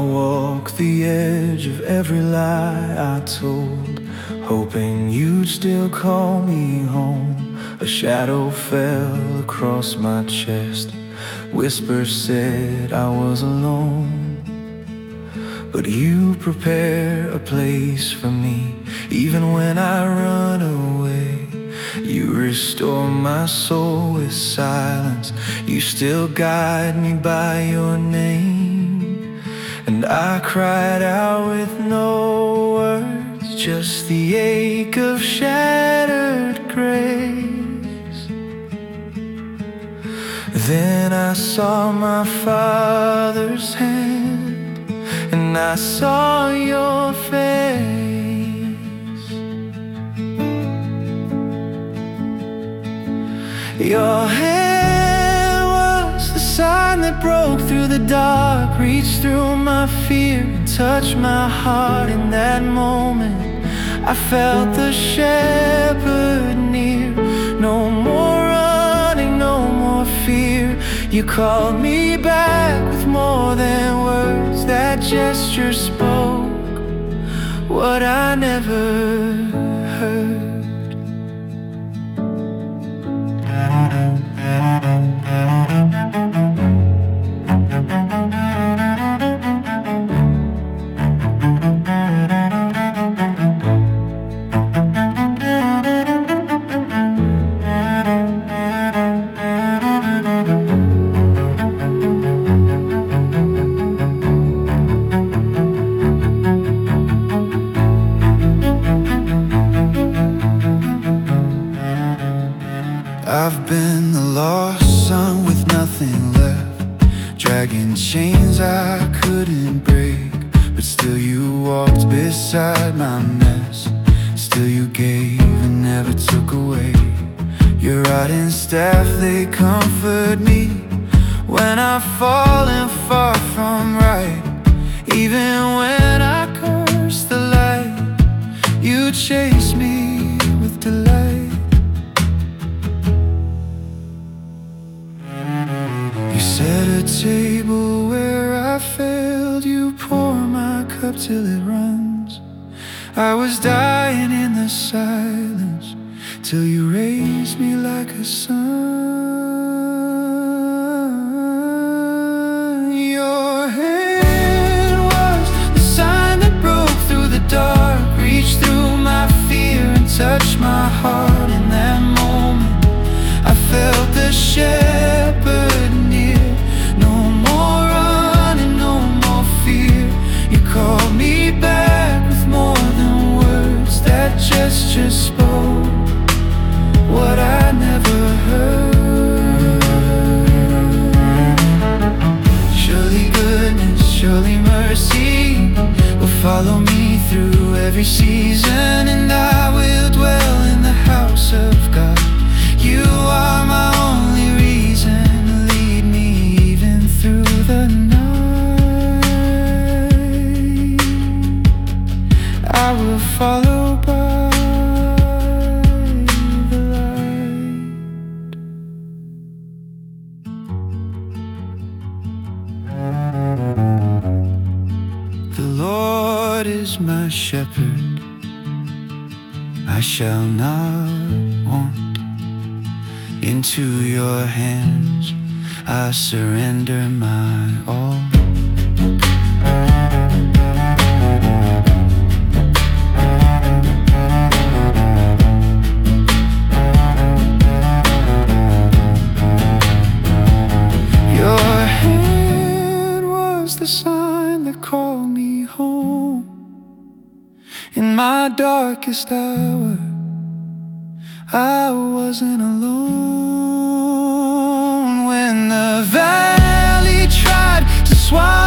walk the edge of every lie I told, hoping you'd still call me home. A shadow fell across my chest, whispers said I was alone. But you prepare a place for me, even when I run away. You restore my soul with silence, you still guide me by your name. And I cried out with no words, just the ache of shattered grace. Then I saw my Father's hand, and I saw your face. Your hand was the sign that broke through the dark, reached through my fear and touched my heart. In that moment I felt the shepherd near. No more running, no more fear. You called me back with more than words. That gesture spoke what I never heard. I've been the lost son with nothing left, dragging chains I couldn't break. But still you walked beside my mess, still you gave and never took away. Your rod and staff, they comfort me when I've fallen far from right. Even when I curse the light, you chase me with delight. You set a table where I failed, you pour my cup till it runs. I was dying in the silence till you raised me like a son. Your hand was the sign that broke through the dark, reached through my fear and touched my heart. In that moment I felt the shepherd near. No more running, no more fear. You called me back with more than words. That gesture spoke what I never heard. Surely goodness, surely mercy will follow me through every season, and I will dwell in the house of God. You are my only reason to lead me even through the night. I will follow by the light. The Lord is my shepherd, I shall not want. Into your hands I surrender my all. Your hand was the sign that called me home. In my darkest hour I wasn't alone. When the valley tried to swallow